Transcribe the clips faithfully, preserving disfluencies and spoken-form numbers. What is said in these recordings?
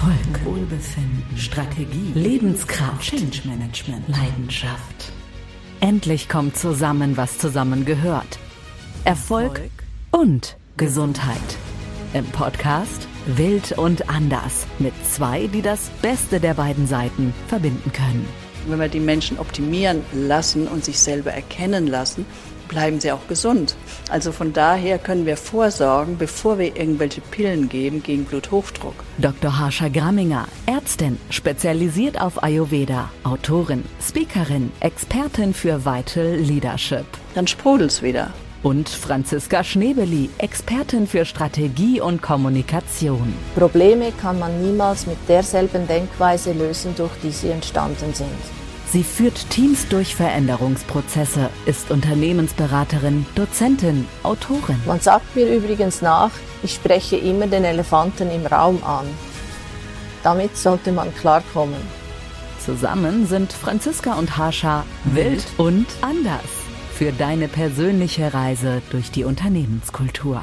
Erfolg, Wohlbefinden, Strategie, Lebenskraft, Change Management, Leidenschaft. Endlich kommt zusammen, was zusammengehört. Erfolg und Gesundheit. Im Podcast Wild und Anders mit zwei, die das Beste der beiden Seiten verbinden können. Wenn wir die Menschen optimieren lassen und sich selber erkennen lassen, bleiben sie auch gesund. Also von daher können wir vorsorgen, bevor wir irgendwelche Pillen geben gegen Bluthochdruck. Doktor Harsha Gramminger, Ärztin, spezialisiert auf Ayurveda, Autorin, Speakerin, Expertin für Vital Leadership. Dann sprudelt's wieder. Und Franziska Schnebeli, Expertin für Strategie und Kommunikation. Probleme kann man niemals mit derselben Denkweise lösen, durch die sie entstanden sind. Sie führt Teams durch Veränderungsprozesse, ist Unternehmensberaterin, Dozentin, Autorin. Man sagt mir übrigens nach, ich spreche immer den Elefanten im Raum an. Damit sollte man klarkommen. Zusammen sind Franziska und Harsha wild und anders für deine persönliche Reise durch die Unternehmenskultur.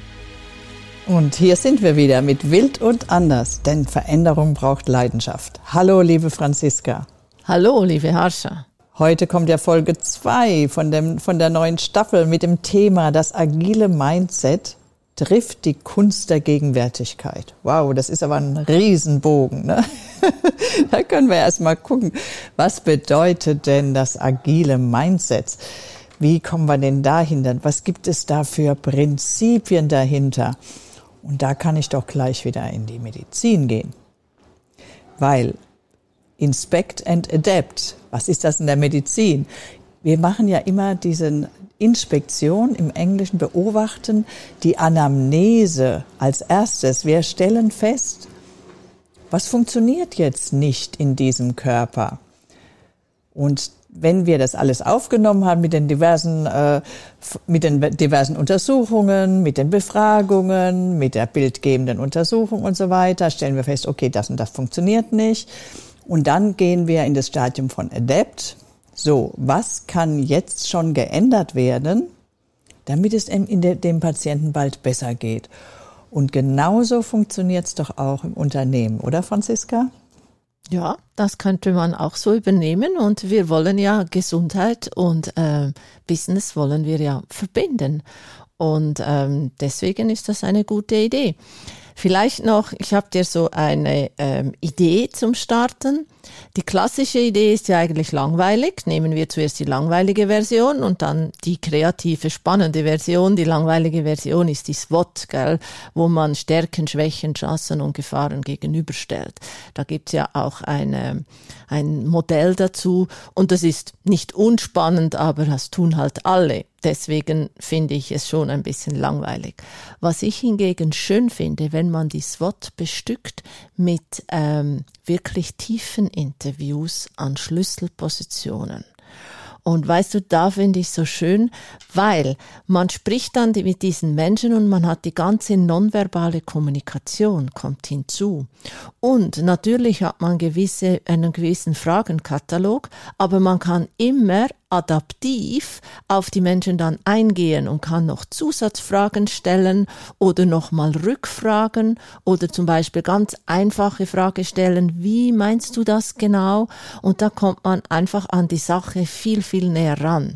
Und hier sind wir wieder mit Wild und Anders, denn Veränderung braucht Leidenschaft. Hallo, liebe Franziska. Hallo, liebe Harsha. Heute kommt ja Folge zwei von, dem, von der neuen Staffel mit dem Thema das agile Mindset trifft die Kunst der Gegenwärtigkeit. Wow, das ist aber ein Riesenbogen, ne? Da können wir erst mal gucken, was bedeutet denn das agile Mindset? Wie kommen wir denn dahinter? Was gibt es da für Prinzipien dahinter? Und da kann ich doch gleich wieder in die Medizin gehen. Weil Inspect and Adapt, was ist das in der Medizin? Wir machen ja immer diese Inspektion, im Englischen beobachten, die Anamnese als erstes. Wir stellen fest, was funktioniert jetzt nicht in diesem Körper? Und wenn wir das alles aufgenommen haben mit den diversen, äh, mit den diversen Untersuchungen, mit den Befragungen, mit der bildgebenden Untersuchung und so weiter, stellen wir fest, okay, das und das funktioniert nicht. Und dann gehen wir in das Stadium von Adapt. So, was kann jetzt schon geändert werden, damit es in dem Patienten bald besser geht? Und genauso funktioniert es doch auch im Unternehmen, oder Franziska? Ja, das könnte man auch so übernehmen. Und wir wollen ja Gesundheit und äh, Business wollen wir ja verbinden. Und ähm, deswegen ist das eine gute Idee. Vielleicht noch, ich habe dir so eine ähm, Idee zum Starten. Die klassische Idee ist ja eigentlich langweilig. Nehmen wir zuerst die langweilige Version und dann die kreative, spannende Version. Die langweilige Version ist die SWOT, gell, wo man Stärken, Schwächen, Chancen und Gefahren gegenüberstellt. Da gibt's ja auch eine, ein Modell dazu und das ist nicht unspannend, aber das tun halt alle. Deswegen finde ich es schon ein bisschen langweilig. Was ich hingegen schön finde, wenn man die SWOT bestückt mit ähm, wirklich tiefen Interviews an Schlüsselpositionen. Und weißt du, da finde ich so schön, weil man spricht dann mit diesen Menschen und man hat die ganze nonverbale Kommunikation kommt hinzu. Und natürlich hat man gewisse, einen gewissen Fragenkatalog, aber man kann immer adaptiv auf die Menschen dann eingehen und kann noch Zusatzfragen stellen oder nochmal Rückfragen oder zum Beispiel ganz einfache Frage stellen, wie meinst du das genau? Und da kommt man einfach an die Sache viel, viel näher ran.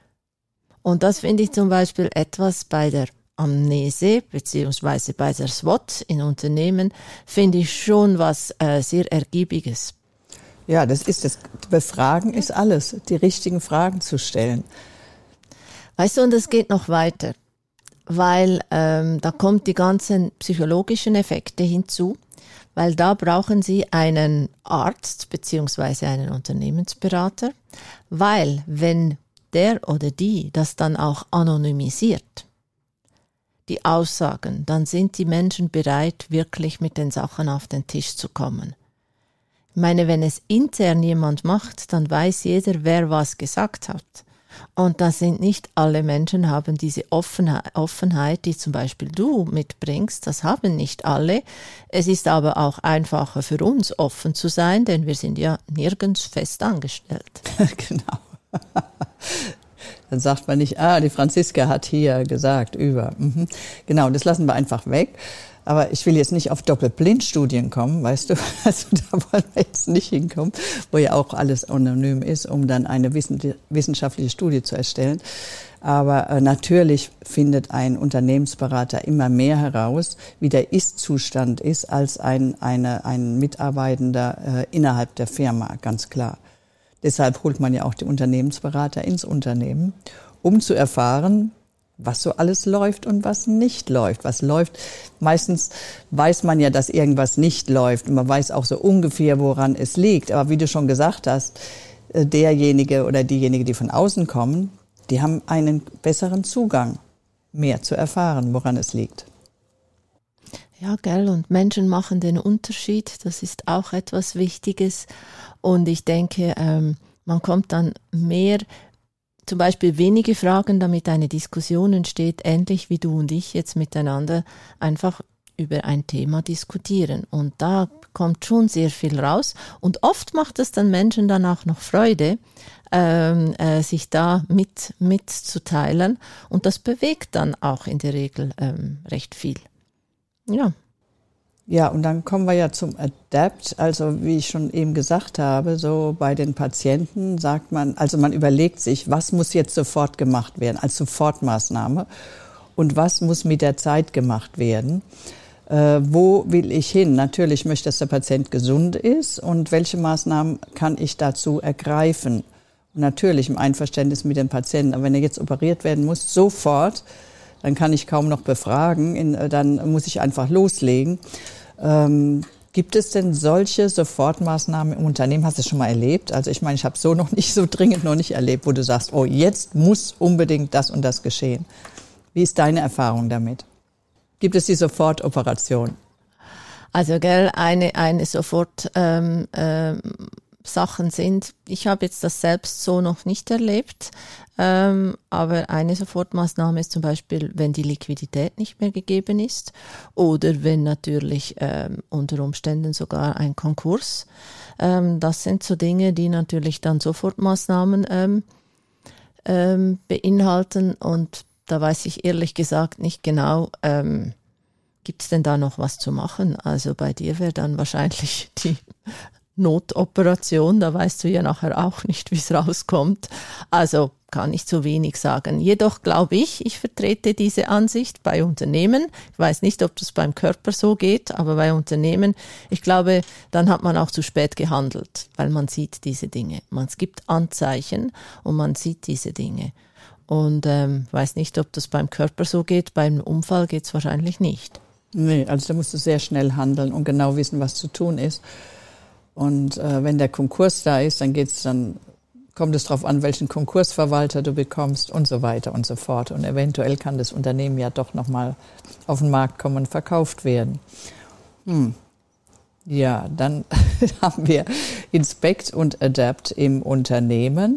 Und das finde ich zum Beispiel etwas bei der Amnese beziehungsweise bei der SWOT in Unternehmen, finde ich schon was äh, sehr Ergiebiges. Ja, das ist das. Befragen ist alles, die richtigen Fragen zu stellen. Weißt du, und es geht noch weiter, weil ähm, da kommt die ganzen psychologischen Effekte hinzu, weil da brauchen Sie einen Arzt beziehungsweise einen Unternehmensberater, weil wenn der oder die das dann auch anonymisiert, die Aussagen, dann sind die Menschen bereit, wirklich mit den Sachen auf den Tisch zu kommen. Ich meine, wenn es intern jemand macht, dann weiß jeder, wer was gesagt hat. Und das sind nicht alle Menschen haben diese Offenheit, die zum Beispiel du mitbringst. Das haben nicht alle. Es ist aber auch einfacher für uns, offen zu sein, denn wir sind ja nirgends fest angestellt. Genau. Dann sagt man nicht, ah, die Franziska hat hier gesagt, über. Mhm. Genau, das lassen wir einfach weg. Aber ich will jetzt nicht auf Doppelblindstudien kommen, weißt du, also da wollen wir jetzt nicht hinkommen, wo ja auch alles anonym ist, um dann eine wissenschaftliche Studie zu erstellen. Aber äh, natürlich findet ein Unternehmensberater immer mehr heraus, wie der Ist-Zustand ist, als ein, eine, ein Mitarbeitender äh, innerhalb der Firma, ganz klar. Deshalb holt man ja auch die Unternehmensberater ins Unternehmen, um zu erfahren, was so alles läuft und was nicht läuft. Was läuft, meistens weiß man ja, dass irgendwas nicht läuft und man weiß auch so ungefähr, woran es liegt. Aber wie du schon gesagt hast, derjenige oder diejenige, die von außen kommen, die haben einen besseren Zugang, mehr zu erfahren, woran es liegt. Ja, gell, und Menschen machen den Unterschied, das ist auch etwas Wichtiges. Und ich denke, ähm, man kommt dann mehr, zum Beispiel wenige Fragen, damit eine Diskussion entsteht, ähnlich wie du und ich jetzt miteinander einfach über ein Thema diskutieren. Und da kommt schon sehr viel raus. Und oft macht es dann Menschen dann auch noch Freude, ähm, äh, sich da mit mitzuteilen. Und das bewegt dann auch in der Regel ähm, recht viel. Ja. Ja, und dann kommen wir ja zum Adapt. Also wie ich schon eben gesagt habe, so bei den Patienten sagt man, also man überlegt sich, was muss jetzt sofort gemacht werden als Sofortmaßnahme und was muss mit der Zeit gemacht werden. Äh, wo will ich hin? Natürlich möchte, dass der Patient gesund ist und welche Maßnahmen kann ich dazu ergreifen? Und natürlich im Einverständnis mit dem Patienten. Aber wenn er jetzt operiert werden muss, sofort, dann kann ich kaum noch befragen, in, dann muss ich einfach loslegen. Ähm, gibt es denn solche Sofortmaßnahmen im Unternehmen? Hast du es schon mal erlebt? Also ich meine, ich habe so noch nicht, so dringend noch nicht erlebt, wo du sagst, oh, jetzt muss unbedingt das und das geschehen. Wie ist deine Erfahrung damit? Gibt es die Sofortoperation? Also, gell, eine, eine Sofort, ähm, ähm, Sachen sind, ich habe jetzt das selbst so noch nicht erlebt, ähm, aber eine Sofortmaßnahme ist zum Beispiel, wenn die Liquidität nicht mehr gegeben ist oder wenn natürlich ähm, unter Umständen sogar ein Konkurs. Ähm, das sind so Dinge, die natürlich dann Sofortmaßnahmen ähm, ähm, beinhalten und da weiß ich ehrlich gesagt nicht genau, ähm, gibt es denn da noch was zu machen? Also bei dir wäre dann wahrscheinlich die Notoperation, da weißt du ja nachher auch nicht, wie es rauskommt. Also kann ich zu wenig sagen. Jedoch glaube ich, ich vertrete diese Ansicht bei Unternehmen. Ich weiß nicht, ob das beim Körper so geht, aber bei Unternehmen, ich glaube, dann hat man auch zu spät gehandelt, weil man sieht diese Dinge. Man, es gibt Anzeichen und man sieht diese Dinge. Und ähm, weiß nicht, ob das beim Körper so geht, beim Unfall geht es wahrscheinlich nicht. Nee, also da musst du sehr schnell handeln und genau wissen, was zu tun ist. Und äh, wenn der Konkurs da ist, dann geht's dann kommt es darauf an, welchen Konkursverwalter du bekommst und so weiter und so fort. Und eventuell kann das Unternehmen ja doch nochmal auf den Markt kommen und verkauft werden. Hm. Ja, dann haben wir Inspect und Adapt im Unternehmen.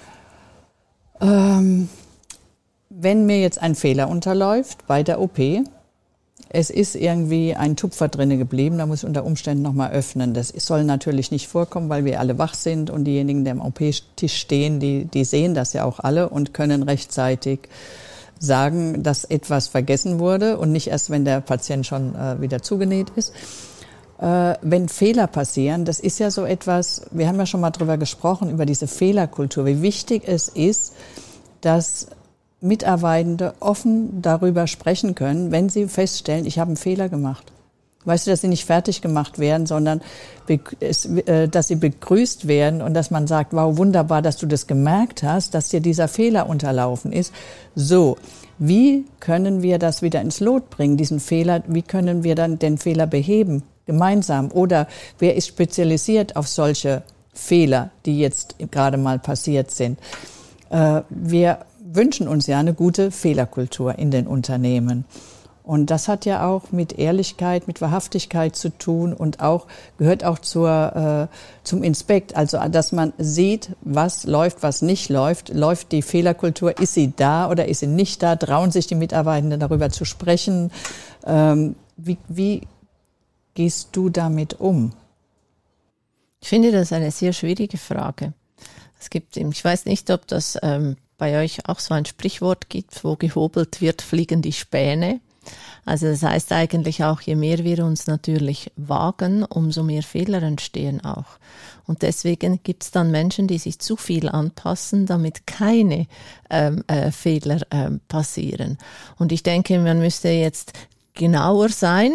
Ähm, wenn mir jetzt ein Fehler unterläuft bei der O P, es ist irgendwie ein Tupfer drinne geblieben, da muss ich unter Umständen nochmal öffnen. Das soll natürlich nicht vorkommen, weil wir alle wach sind und diejenigen, die am O P-Tisch stehen, die, die sehen das ja auch alle und können rechtzeitig sagen, dass etwas vergessen wurde und nicht erst, wenn der Patient schon äh, wieder zugenäht ist. Äh, wenn Fehler passieren, das ist ja so etwas, wir haben ja schon mal drüber gesprochen, über diese Fehlerkultur, wie wichtig es ist, dass Mitarbeitende offen darüber sprechen können, wenn sie feststellen, ich habe einen Fehler gemacht. Weißt du, dass sie nicht fertig gemacht werden, sondern dass sie begrüßt werden und dass man sagt, wow, wunderbar, dass du das gemerkt hast, dass dir dieser Fehler unterlaufen ist. So, wie können wir das wieder ins Lot bringen, diesen Fehler, wie können wir dann den Fehler beheben, gemeinsam? Oder wer ist spezialisiert auf solche Fehler, die jetzt gerade mal passiert sind? Wir wünschen uns ja eine gute Fehlerkultur in den Unternehmen. Und das hat ja auch mit Ehrlichkeit, mit Wahrhaftigkeit zu tun und auch gehört auch zur, äh, zum Inspekt. Also, dass man sieht, was läuft, was nicht läuft. Läuft die Fehlerkultur, ist sie da oder ist sie nicht da? Trauen sich die Mitarbeitenden darüber zu sprechen? Ähm, wie, wie gehst du damit um? Ich finde das eine sehr schwierige Frage. Es gibt, ich weiß nicht, ob das ähm, bei euch auch so ein Sprichwort gibt, wo gehobelt wird, fliegen die Späne. Also das heißt eigentlich auch, je mehr wir uns natürlich wagen, umso mehr Fehler entstehen auch. Und deswegen gibt es dann Menschen, die sich zu viel anpassen, damit keine ähm, äh, Fehler ähm, passieren. Und ich denke, man müsste jetzt genauer sein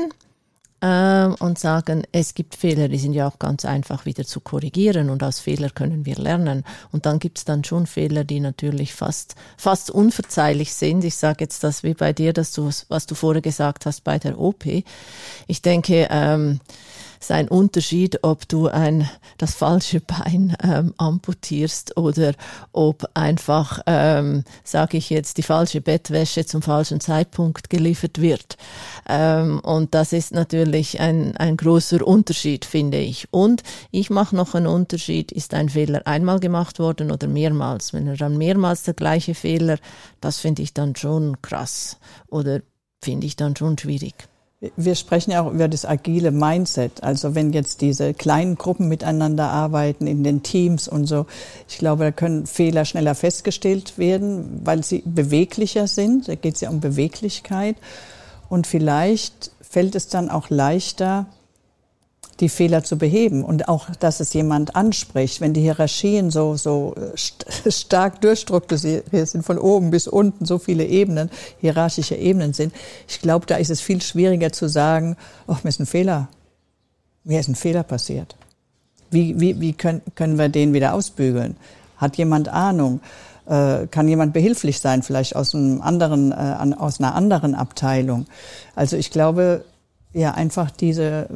ähm, und sagen, es gibt Fehler, die sind ja auch ganz einfach wieder zu korrigieren und aus Fehler können wir lernen. Und dann gibt es dann schon Fehler, die natürlich fast fast unverzeihlich sind. Ich sage jetzt das wie bei dir, dass du, was du vorher gesagt hast bei der O P. Ich denke, ähm, es ist ein Unterschied, ob du ein, das falsche Bein ähm, amputierst oder ob einfach, ähm, sage ich jetzt, die falsche Bettwäsche zum falschen Zeitpunkt geliefert wird. Ähm, und das ist natürlich ein, ein großer Unterschied, finde ich. Und ich mache noch einen Unterschied, ist ein Fehler einmal gemacht worden oder mehrmals? Wenn er dann mehrmals der gleiche Fehler, das finde ich dann schon krass oder finde ich dann schon schwierig. Wir sprechen ja auch über das agile Mindset. Also wenn jetzt diese kleinen Gruppen miteinander arbeiten, in den Teams und so, ich glaube, da können Fehler schneller festgestellt werden, weil sie beweglicher sind. Da geht es ja um Beweglichkeit. Und vielleicht fällt es dann auch leichter, die Fehler zu beheben und auch, dass es jemand anspricht. Wenn die Hierarchien so, so st- stark durchstrukturiert sind, von oben bis unten, so viele Ebenen, hierarchische Ebenen sind, ich glaube, da ist es viel schwieriger zu sagen, oh, mir ist ein Fehler, mir ist ein Fehler passiert. Wie, wie, wie können, können wir den wieder ausbügeln? Hat jemand Ahnung? Äh, kann jemand behilflich sein, vielleicht aus einem anderen, äh, an, aus einer anderen Abteilung? Also ich glaube, ja, einfach diese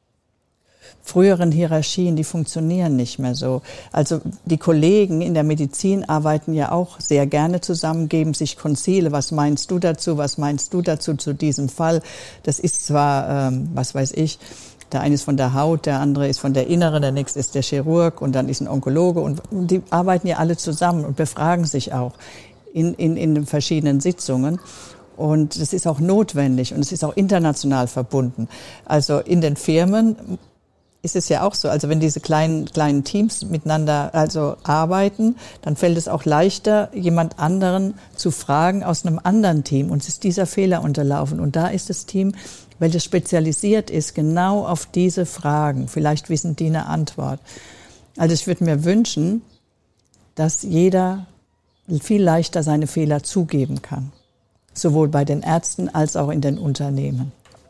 früheren Hierarchien, die funktionieren nicht mehr so. Also die Kollegen in der Medizin arbeiten ja auch sehr gerne zusammen, geben sich Konzile. Was meinst du dazu? Was meinst du dazu zu diesem Fall? Das ist zwar, ähm, was weiß ich, der eine ist von der Haut, der andere ist von der Inneren, der nächste ist der Chirurg und dann ist ein Onkologe. Und die arbeiten ja alle zusammen und befragen sich auch in, in, in den verschiedenen Sitzungen. Und das ist auch notwendig und es ist auch international verbunden. Also in den Firmen ist es ja auch so, also wenn diese kleinen kleinen Teams miteinander also arbeiten, dann fällt es auch leichter, jemand anderen zu fragen aus einem anderen Team. Und es ist dieser Fehler unterlaufen. Und da ist das Team, welches spezialisiert ist, genau auf diese Fragen. Vielleicht wissen die eine Antwort. Also ich würde mir wünschen, dass jeder viel leichter seine Fehler zugeben kann. Sowohl bei den Ärzten als auch in den Unternehmen.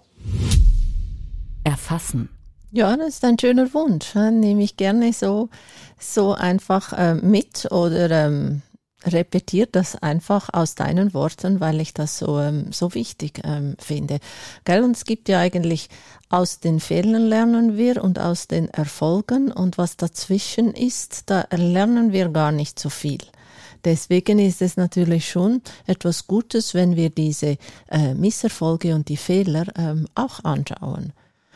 Erfassen. Ja, das ist ein schöner Wunsch. Nehme ich gerne so, so einfach äh, mit oder ähm, repetiert das einfach aus deinen Worten, weil ich das so, ähm, so wichtig ähm, finde. Gell? Und es gibt ja eigentlich, aus den Fehlern lernen wir und aus den Erfolgen und was dazwischen ist, da lernen wir gar nicht so viel. Deswegen ist es natürlich schon etwas Gutes, wenn wir diese äh, Misserfolge und die Fehler ähm, auch anschauen.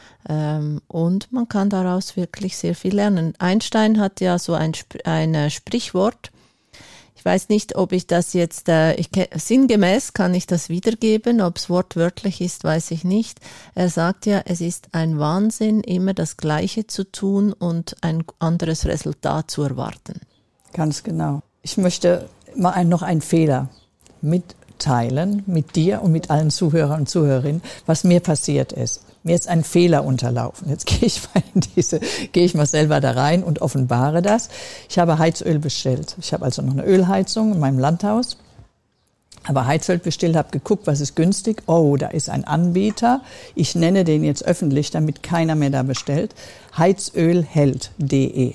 Ähm, und man kann daraus wirklich sehr viel lernen. Einstein hat ja so ein, ein äh, Sprichwort. Ich weiß nicht, ob ich das jetzt, äh, ich, sinngemäß kann ich das wiedergeben, ob es wortwörtlich ist, weiß ich nicht. Er sagt ja, es ist ein Wahnsinn, immer das Gleiche zu tun und ein anderes Resultat zu erwarten. Ganz genau. Ich möchte mal ein, noch einen Fehler mitteilen, mit dir und mit allen Zuhörern und Zuhörerinnen, was mir passiert ist. Mir ist ein Fehler unterlaufen. Jetzt gehe ich mal in diese, gehe ich mal selber da rein und offenbare das. Ich habe Heizöl bestellt. Ich habe also noch eine Ölheizung in meinem Landhaus. Aber Heizöl bestellt, habe geguckt, was ist günstig. Oh, da ist ein Anbieter. Ich nenne den jetzt öffentlich, damit keiner mehr da bestellt. Heizölheld punkt de.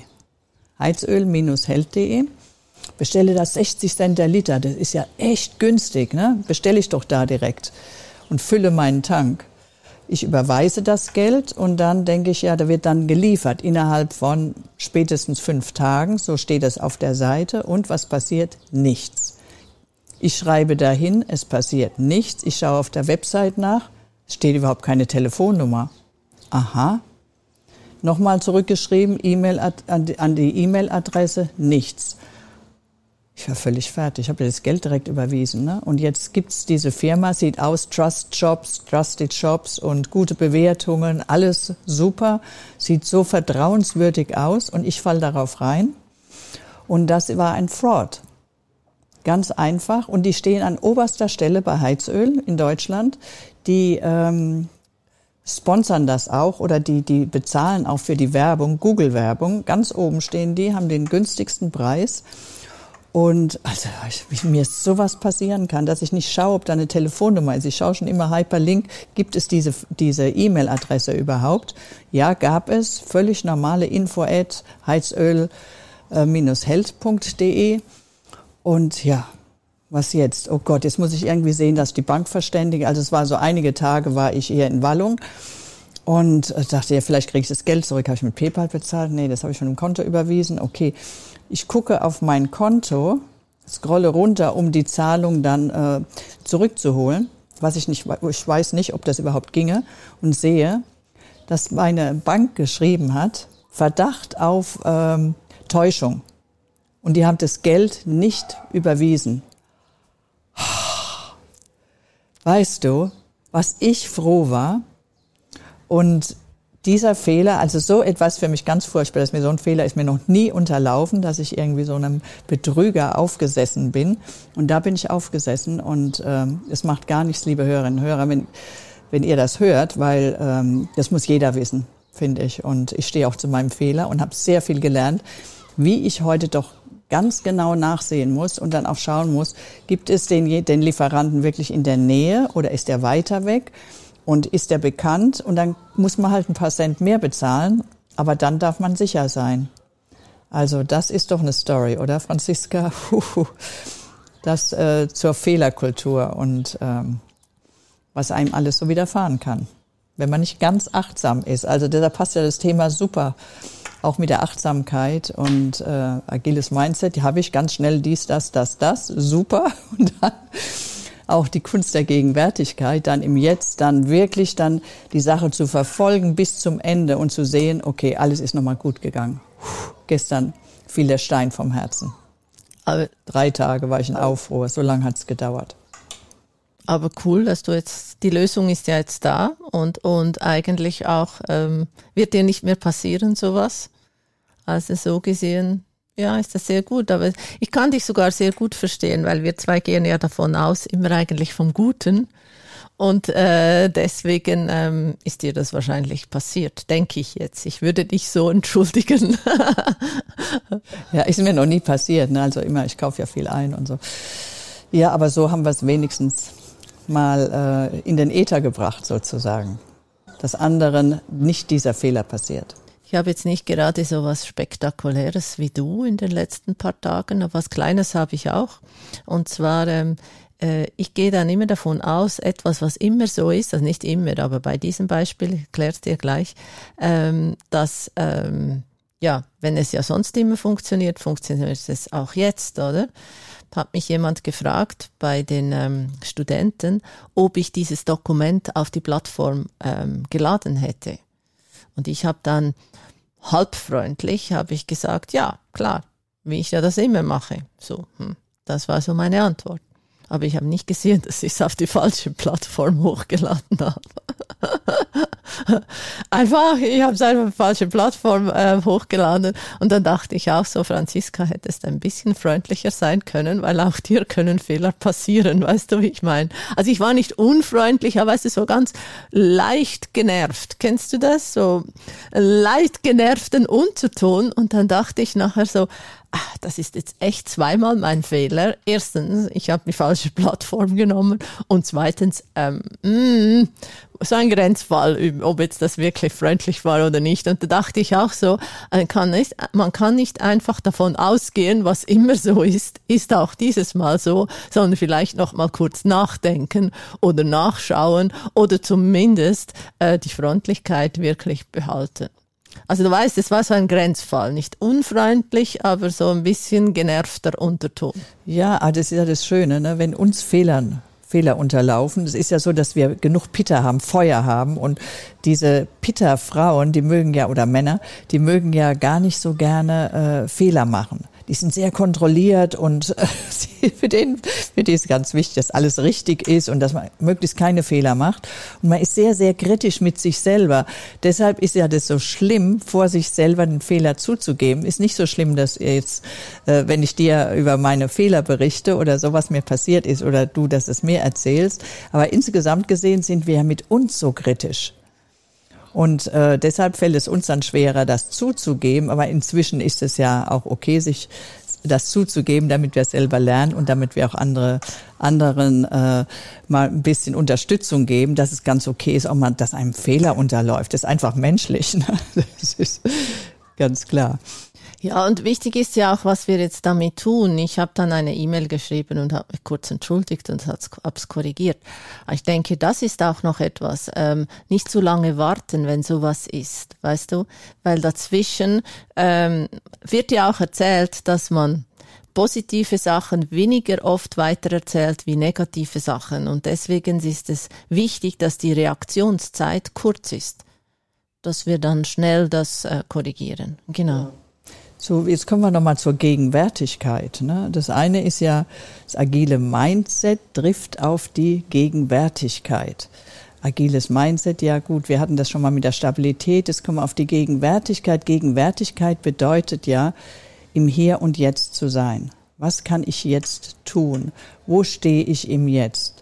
Heizöl Held punkt de. Bestelle das sechzig Cent der Liter. Das ist ja echt günstig, ne? Bestelle ich doch da direkt und fülle meinen Tank. Ich überweise das Geld und dann denke ich, ja, da wird dann geliefert innerhalb von spätestens fünf Tagen. So steht es auf der Seite. Und was passiert? Nichts. Ich schreibe dahin, es passiert nichts. Ich schaue auf der Website nach, es steht überhaupt keine Telefonnummer. Aha. Nochmal zurückgeschrieben, E-Mail an die E-Mail-Adresse, nichts. Ich war völlig fertig. Ich habe das Geld direkt überwiesen. Ne? Und jetzt gibt's diese Firma, sieht aus, Trust Jobs, Trusted Jobs und gute Bewertungen, alles super, sieht so vertrauenswürdig aus und ich falle darauf rein. Und das war ein Fraud. Ganz einfach. Und die stehen an oberster Stelle bei Heizöl in Deutschland. die ähm, sponsern das auch oder die, die bezahlen auch für die Werbung, Google-Werbung. Ganz oben stehen die, haben den günstigsten Preis. Und also ich, mir ist sowas passieren kann, dass ich nicht schaue, ob da eine Telefonnummer ist. Ich schaue schon immer Hyperlink, gibt es diese diese E-Mail-Adresse überhaupt? Ja, gab es. Völlig normale info at heizöl Bindestrich held punkt de. Und ja, was jetzt? Oh Gott, jetzt muss ich irgendwie sehen, dass die Bank verständige. Also es war so einige Tage, war ich hier in Wallung und dachte, ja, vielleicht kriege ich das Geld zurück. Habe ich mit PayPal bezahlt? Nee, das habe ich von dem Konto überwiesen. Okay, ich gucke auf mein Konto, scrolle runter, um die Zahlung dann äh, zurückzuholen. Was ich nicht, ich weiß nicht, ob das überhaupt ginge, und sehe, dass meine Bank geschrieben hat, Verdacht auf ähm, Täuschung. Und die haben das Geld nicht überwiesen. Weißt du, was ich froh war? Und dieser Fehler, also so etwas für mich ganz furchtbar, dass mir so ein Fehler ist mir noch nie unterlaufen, dass ich irgendwie so einem Betrüger aufgesessen bin. Und da bin ich aufgesessen und ähm, es macht gar nichts, liebe Hörerinnen und Hörer, wenn, wenn ihr das hört, weil ähm, das muss jeder wissen, finde ich. Und ich stehe auch zu meinem Fehler und habe sehr viel gelernt, wie ich heute doch ganz genau nachsehen muss und dann auch schauen muss, gibt es den, den Lieferanten wirklich in der Nähe oder ist er weiter weg? Und ist der bekannt? Und dann muss man halt ein paar Cent mehr bezahlen, aber dann darf man sicher sein. Also das ist doch eine Story, oder Franziska? Das äh, zur Fehlerkultur und ähm, was einem alles so widerfahren kann, wenn man nicht ganz achtsam ist. Also da passt ja das Thema super, auch mit der Achtsamkeit und äh, agiles Mindset. Die habe ich ganz schnell dies, das, das, das, super. Und dann auch die Kunst der Gegenwärtigkeit, dann im Jetzt, dann wirklich dann die Sache zu verfolgen bis zum Ende und zu sehen, okay, alles ist nochmal gut gegangen. Puh, gestern fiel der Stein vom Herzen. Aber drei Tage war ich in Aufruhr, so lange hat's gedauert. Aber cool, dass du jetzt, die Lösung ist ja jetzt da und, und eigentlich auch, ähm, wird dir nicht mehr passieren, sowas. Also so gesehen, ja, ist das sehr gut. Aber ich kann dich sogar sehr gut verstehen, weil wir zwei gehen ja davon aus, immer eigentlich vom Guten. Und äh, deswegen ähm, ist dir das wahrscheinlich passiert, denke ich jetzt. Ich würde dich so entschuldigen. Ja, ist mir noch nie passiert. Ne? Also immer, ich kaufe ja viel ein und so. Ja, aber so haben wir es wenigstens mal äh, in den Äther gebracht sozusagen, dass anderen nicht dieser Fehler passiert. Ich habe jetzt nicht gerade so was Spektakuläres wie du in den letzten paar Tagen, aber was Kleines habe ich auch. Und zwar, ähm, äh, ich gehe dann immer davon aus, etwas, was immer so ist, also nicht immer, aber bei diesem Beispiel, ich erkläre es dir gleich, ähm, dass, ähm, ja, wenn es ja sonst immer funktioniert, funktioniert es auch jetzt, oder? Hat mich jemand gefragt bei den ähm, Studenten, ob ich dieses Dokument auf die Plattform ähm, geladen hätte. Und ich habe dann halbfreundlich habe ich gesagt, ja, klar, wie ich ja das immer mache. So, hm, das war so meine Antwort. Aber ich habe nicht gesehen, dass ich es auf die falsche Plattform hochgeladen habe. Einfach, ich habe es einfach auf die falsche Plattform äh, hochgeladen. Und dann dachte ich auch so, Franziska, hättest ein bisschen freundlicher sein können, weil auch dir können Fehler passieren, weißt du, wie ich meine? Also ich war nicht unfreundlich, aber weißt du, so ganz leicht genervt. Kennst du das? So leicht genervten Unterton. Und dann dachte ich nachher so, ach, das ist jetzt echt zweimal mein Fehler. Erstens, ich habe die falsche Plattform genommen und zweitens, ähm, mh, so ein Grenzfall, ob jetzt das wirklich freundlich war oder nicht. Und da dachte ich auch so, man kann nicht, man kann nicht einfach davon ausgehen, was immer so ist, ist auch dieses Mal so, sondern vielleicht noch mal kurz nachdenken oder nachschauen oder zumindest äh, die Freundlichkeit wirklich behalten. Also du weißt, es war so ein Grenzfall, nicht unfreundlich, aber so ein bisschen genervter Unterton. Ja, das ist ja das Schöne, ne? Wenn uns Fehlern, Fehler unterlaufen. Es ist ja so, dass wir genug Pitter haben, Feuer haben und diese Pitter-Frauen, die mögen ja, oder Männer, die mögen ja gar nicht so gerne äh, Fehler machen. die sind sehr kontrolliert und äh, für den, für die ist ganz wichtig, dass alles richtig ist und dass man möglichst keine Fehler macht. Und man ist sehr, sehr kritisch mit sich selber. Deshalb ist ja das so schlimm, vor sich selber den Fehler zuzugeben. Ist nicht so schlimm, dass jetzt, äh, wenn ich dir über meine Fehler berichte oder so, was mir passiert ist oder du, dass es mir erzählst. Aber insgesamt gesehen sind wir ja mit uns so kritisch. Und äh, deshalb fällt es uns dann schwerer, das zuzugeben. Aber inzwischen ist es ja auch okay, sich das zuzugeben, damit wir selber lernen und damit wir auch andere anderen äh, mal ein bisschen Unterstützung geben, dass es ganz okay ist, auch mal, dass einem Fehler unterläuft. Das ist einfach menschlich. Ne? Das ist ganz klar. Ja, und wichtig ist ja auch, was wir jetzt damit tun. Ich habe dann eine E-Mail geschrieben und habe mich kurz entschuldigt und habe es korrigiert. Ich denke, das ist auch noch etwas. Ähm, nicht zu lange warten, wenn sowas ist, weißt du? Weil dazwischen ähm, wird ja auch erzählt, dass man positive Sachen weniger oft weitererzählt wie negative Sachen. Und deswegen ist es wichtig, dass die Reaktionszeit kurz ist, dass wir dann schnell das äh, korrigieren. Genau. So, jetzt kommen wir nochmal zur Gegenwärtigkeit. Ne? Das eine ist ja, das agile Mindset trifft auf die Gegenwärtigkeit. Agiles Mindset, ja gut, wir hatten das schon mal mit der Stabilität, jetzt kommen wir auf die Gegenwärtigkeit. Gegenwärtigkeit bedeutet ja, im Hier und Jetzt zu sein. Was kann ich jetzt tun? Wo stehe ich im Jetzt?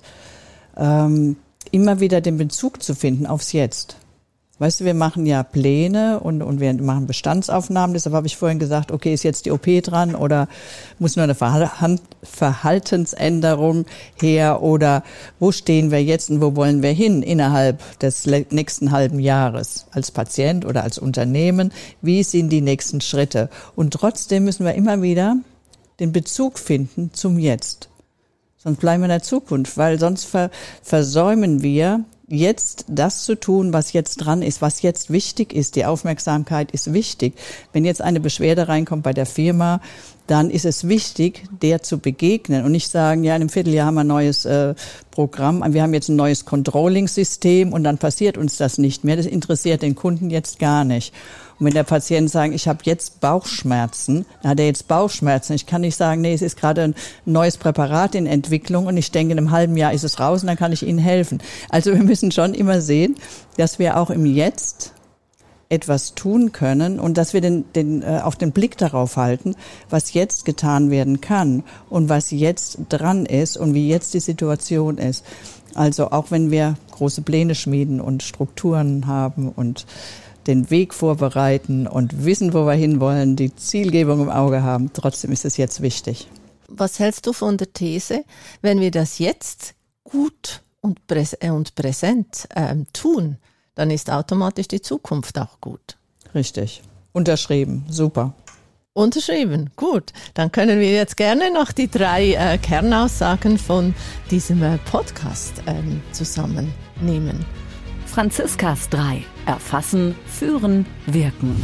Ähm, immer wieder den Bezug zu finden aufs Jetzt. Weißt du, wir machen ja Pläne und, und wir machen Bestandsaufnahmen. Deshalb habe ich vorhin gesagt, okay, ist jetzt die O P dran oder muss nur eine Verhal- Verhaltensänderung her oder wo stehen wir jetzt und wo wollen wir hin innerhalb des le- nächsten halben Jahres als Patient oder als Unternehmen? Wie sind die nächsten Schritte? Und trotzdem müssen wir immer wieder den Bezug finden zum Jetzt. Sonst bleiben wir in der Zukunft, weil sonst ver- versäumen wir jetzt das zu tun, was jetzt dran ist, was jetzt wichtig ist. Die Aufmerksamkeit ist wichtig. Wenn jetzt eine Beschwerde reinkommt bei der Firma, dann ist es wichtig, der zu begegnen und nicht sagen, ja, in einem Vierteljahr haben wir ein neues äh, Programm, wir haben jetzt ein neues Controlling-System und dann passiert uns das nicht mehr. Das interessiert den Kunden jetzt gar nicht. Und wenn der Patient sagt, ich habe jetzt Bauchschmerzen, dann hat er jetzt Bauchschmerzen. Ich kann nicht sagen, nee, es ist gerade ein neues Präparat in Entwicklung und ich denke, in einem halben Jahr ist es raus und dann kann ich Ihnen helfen. Also wir müssen schon immer sehen, dass wir auch im Jetzt etwas tun können und dass wir den, den, äh, auch den Blick darauf halten, was jetzt getan werden kann und was jetzt dran ist und wie jetzt die Situation ist. Also auch wenn wir große Pläne schmieden und Strukturen haben und den Weg vorbereiten und wissen, wo wir hinwollen, die Zielgebung im Auge haben, trotzdem ist es jetzt wichtig. Was hältst du von der These, wenn wir das jetzt gut und, präs- und präsent ähm, tun, dann ist automatisch die Zukunft auch gut? Richtig. Unterschrieben. Super. Unterschrieben. Gut. Dann können wir jetzt gerne noch die drei äh, Kernaussagen von diesem äh, Podcast ähm, zusammennehmen. Franziskas drei. Erfassen, führen, wirken.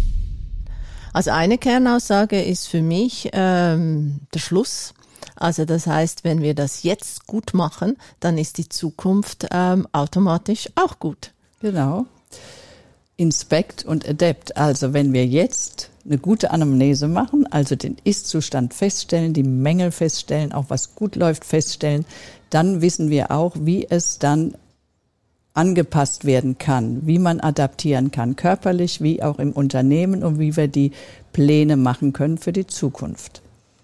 Also eine Kernaussage ist für mich ähm, der Schluss. Also das heißt, wenn wir das jetzt gut machen, dann ist die Zukunft ähm, automatisch auch gut. Genau. Inspect und adapt. Also wenn wir jetzt eine gute Anamnese machen, also den Ist-Zustand feststellen, die Mängel feststellen, auch was gut läuft feststellen, dann wissen wir auch, wie es dann angepasst werden kann, wie man adaptieren kann, körperlich wie auch im Unternehmen und wie wir die Pläne machen können für die Zukunft.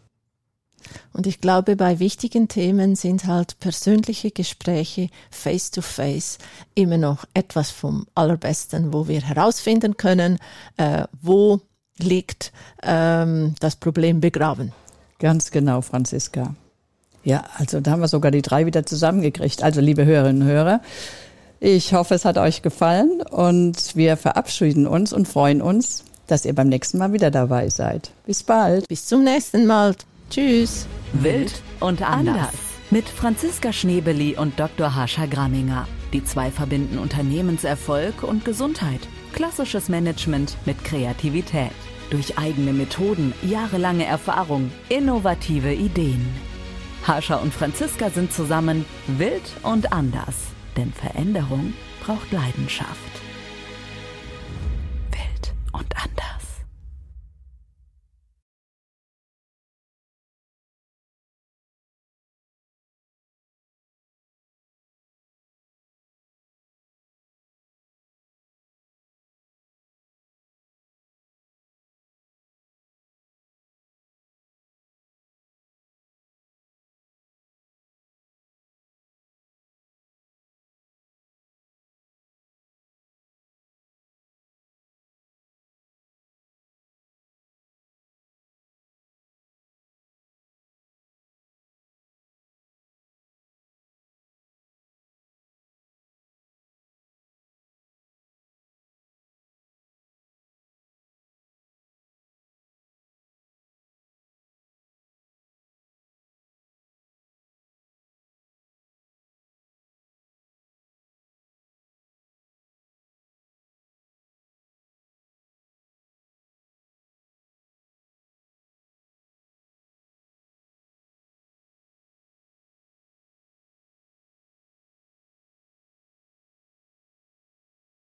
Und ich glaube, bei wichtigen Themen sind halt persönliche Gespräche face-to-face immer noch etwas vom Allerbesten, wo wir herausfinden können, äh, wo liegt ähm, das Problem begraben. Ganz genau, Franziska. Ja, also da haben wir sogar die drei wieder zusammengekriegt. Also liebe Hörerinnen und Hörer, ich hoffe, es hat euch gefallen und wir verabschieden uns und freuen uns, dass ihr beim nächsten Mal wieder dabei seid. Bis bald. Bis zum nächsten Mal. Tschüss. Wild und anders. Mit Franziska Schnebeli und Doktor Harsha Gramminger. Die zwei verbinden Unternehmenserfolg und Gesundheit. Klassisches Management mit Kreativität. Durch eigene Methoden, jahrelange Erfahrung, innovative Ideen. Harsha und Franziska sind zusammen wild und anders. Denn Veränderung braucht Leidenschaft.